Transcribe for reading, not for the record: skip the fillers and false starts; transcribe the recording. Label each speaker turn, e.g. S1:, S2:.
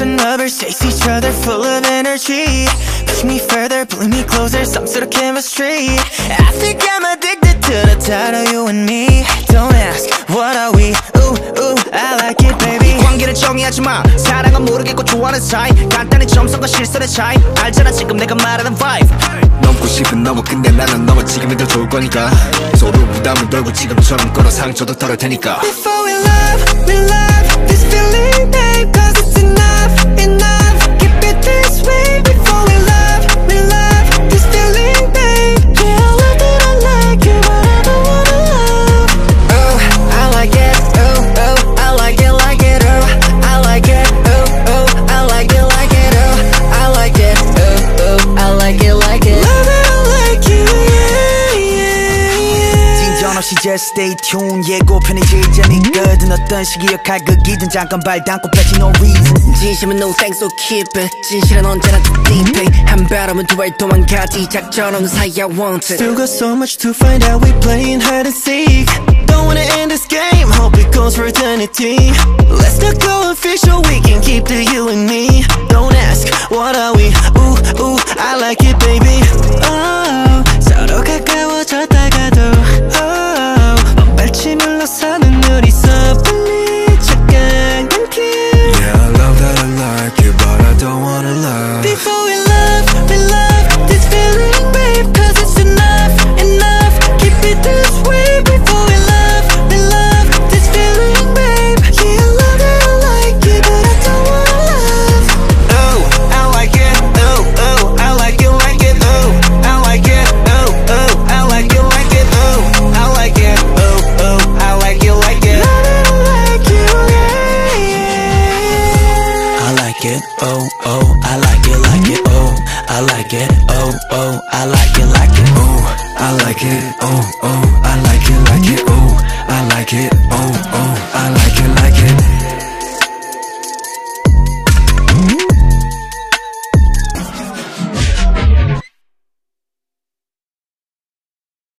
S1: and lovers chase each other full of energy. Push me further, pull me closer, some sort of chemistry. I think I'm addicted to the thought of you and me. Don't ask, what are we? Ooh, ooh, I like it, baby.
S2: 관계를 정의하지 마. 사랑은 모르겠고 좋아하는 사이. 간단히 점성과 실선의 차이. 알잖아 지금 내가 말하는 vibe.
S3: 넘고 싶은 너무 근데 나는 너무 지금이 더 좋을 거니까 서로 부담을 덜고 지금처럼 걸어 상처도 덜을 테니까.
S1: Before we love this feeling, babe, cause it's enough, enough. Keep it this way. Before we love this feeling, babe. Yeah, I love it, I like it, whatever wanna love. Oh, I like it, oh, oh, I like it, oh, I like it, oh, oh, I like it, oh, I like it, oh, oh, I like it, love it, I like you, yeah, yeah.
S2: 진전 없이 just stay tuned. 예고편이 제일 재밌거든. 어떤 시기역 갈극이든 잠깐 발 담고 뱉지 no reason. 진심은 no thanks so keep it. 진실은 언제나 too deep it. 한 발음은 두 발 도망가지 작전 없는 사이 I want it.
S1: Still got so much to find out, we playing hide and seek. Don't wanna end this game, hope it goes for eternity. Let's not go official, we can keep the you and me. Don't ask, what are we? Ooh, ooh, I like it, baby. Oh, 서로 가까워졌다가도 oh, 발치물러 사는 우리 섣불리 착각한 길.
S3: Yeah, I love that I like it, but I don't wanna love.
S1: Before we love this feeling, babe, cause it's enough, enough. Keep it this way. Before we love this feeling, babe. Yeah, I love it, I like it, but I don't wanna love.
S2: Oh, I like it. Oh, oh, I like it, oh, I like it. Oh, oh, I like it, oh, I like it. Oh, oh, I like it,
S1: Love it, I like you, yeah, yeah.
S2: I like it. Oh, oh, I like it, oh, I like it. Oh, oh, I like it,
S3: Oh, I like it, oh, oh, I like it, oh, I like it, oh, oh, I like it,